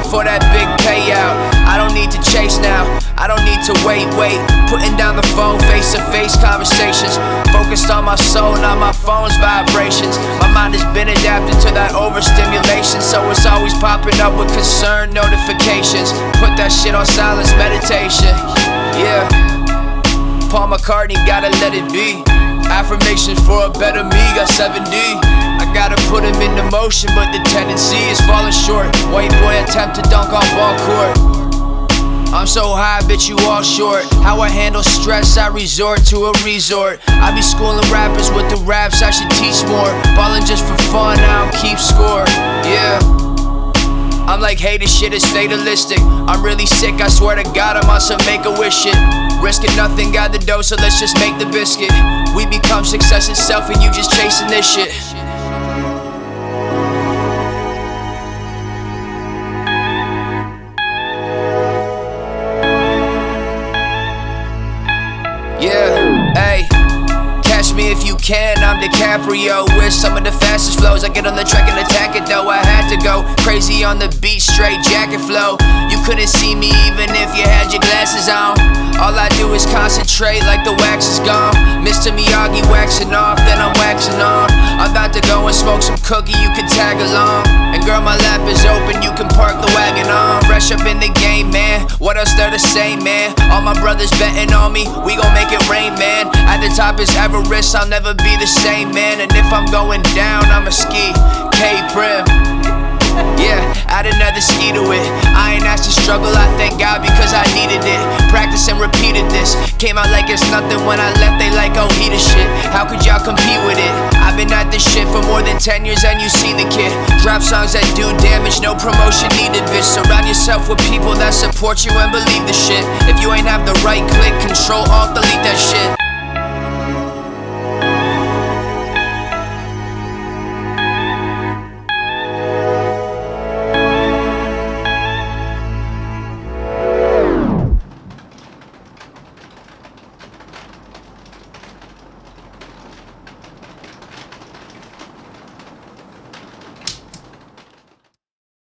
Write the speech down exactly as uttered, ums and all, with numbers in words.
for that big payout. I don't need to chase now, I don't need to wait, wait. Putting down the phone, face to face conversations. Focused on my soul, not my phone's vibrations. My mind has been adapted to that overstimulation, so it's always popping up with concern notifications. Put that shit on silence, meditation. Yeah, Paul McCartney, gotta let it be. Affirmations for a better me, got seven D. I gotta put him into motion, but the tendency is falling short. White boy attempt to dunk on ball court. I'm so high, bitch, you all short. How I handle stress, I resort to a resort. I be schooling rappers with the raps, I should teach more. Ballin' just for fun, I don't keep score. Yeah, I'm like, hey, this shit is fatalistic. I'm really sick, I swear to God, I'm on some make-a-wish shit. Risking nothing, got the dough, so let's just make the biscuit. We become success itself and you just chasing this shit. Yeah, hey, catch me if you can, I'm DiCaprio. With some of the fastest flows, I get on the track and attack it though. I had to go crazy on the beat, straight jacket flow. You couldn't see me even if you had your glasses on. All I do is concentrate like the wax is gone. Mister Miyagi waxing off, then I'm waxing on. I'm about to go and smoke some cookie, you can tag along. And girl, my lap is open, you can park the wagon on. Fresh up in the game, man, what else there to say, man? All my brothers betting on me, we gon' make it rain, man. At the top is Everest, I'll never be the same, man. And if I'm going down, I'ma ski, K-Prim. Yeah, add another ski to it. I ain't asked to struggle, I thank God because I needed it. Practice and repeated this. Came out like it's nothing when I left, they like, oh, he the shit. How could y'all compete with it? I've been at this shit for more than ten years and you see the kid. Drop songs that do damage, no promotion needed, bitch. Surround yourself with people that support you and believe the shit. If you ain't have the right click, control alt delete that shit.